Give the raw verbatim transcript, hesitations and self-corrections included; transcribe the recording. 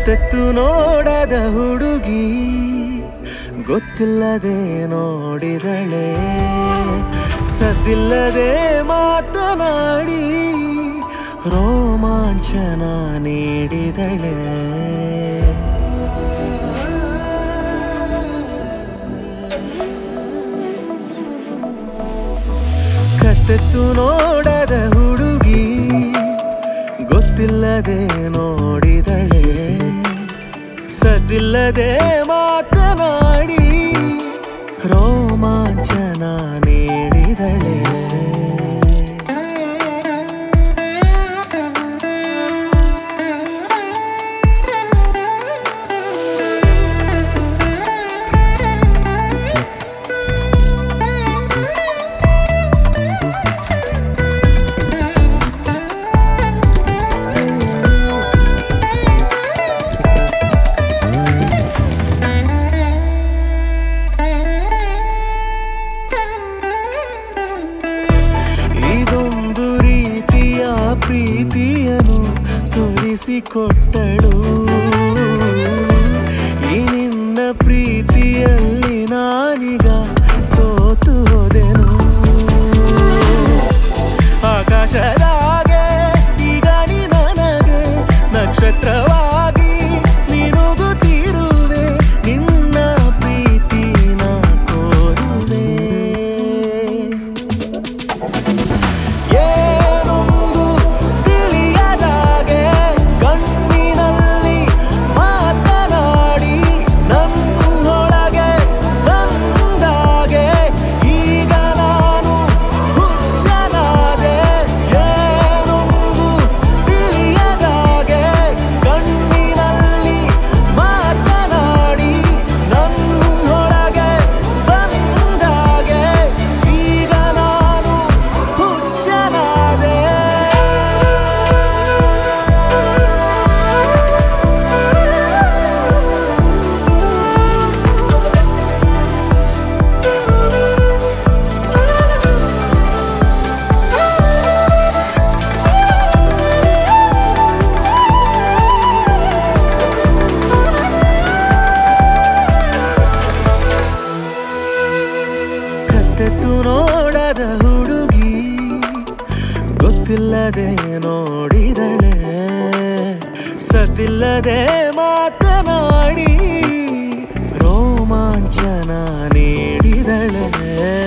ಕತ್ತೆತ್ತು ನೋಡದ ಹುಡುಗಿ ಗೊತ್ತಿಲ್ಲದೆ ನೋಡಿದಳೆ, ಸದ್ದಿಲ್ಲದೆ ಮಾತನಾಡಿ ರೋಮಾಂಚನ ನೀಡಿದಳೆ. ಕತ್ತೆತ್ತು ನೋಡದ ಹುಡುಗಿ ಗೊತ್ತಿಲ್ಲದೆ ನೋಡಿದಳೆ, ಸದ್ದಿಲ್ಲದೆ ಮಾತನಾಡಿ ರೋಮಾಂಚನ ನೀಡಿದಳೆ. ಇದೊಂದು ರೀತಿಯ ಪ್ರೀತಿಯನ್ನು ತೋರಿಸಿಕೊಟ್ಟಳು, ಈ ನಿನ್ನ ಪ್ರೀತಿಯಲ್ಲಿ ನಾನೀಗ ಸೋತು ಹೋದೆನು. ಆಕಾಶದಾಗೆ ಈಗ ನೀ ನನಗೆ ನಕ್ಷತ್ರವಾಗಿ ಮಿನುಗುತ್ತಿರುವೆ, ನಿನ್ನ ಪ್ರೀತಿನ ಕೋರುವೆ. ಏನೊಂದು ತಿಳಿಯದಾಗೆ ಕಣ್ಣಿನಲ್ಲಿ ಮಾತನಾಡಿ ನನ್ನೊಳಗೆ ಬಂದಾಗೆ ಈಗ ನಾನು ಹುಚ್ಚನಾದೆ. ಏನೊಂದು ತಿಳಿಯದಾಗೆ ಕಣ್ಣಿನಲ್ಲಿ ಮಾತನಾಡಿ ನನ್ನೊಳಗೆ ಬಂದಾಗೆ ಈಗ ನಾನು ಹುಚ್ಚನಾದೆ. ಕತ್ತೆತ್ತು ನೋಡದ ಹುಡುಗಿ ಗೊತ್ತಿಲ್ಲದೆ ನೋಡಿದಳೆ, ಸದ್ದಿಲ್ಲದೆ ಮಾತನಾಡಿ ರೋಮಾಂಚನ ನೀಡಿದಳೆ.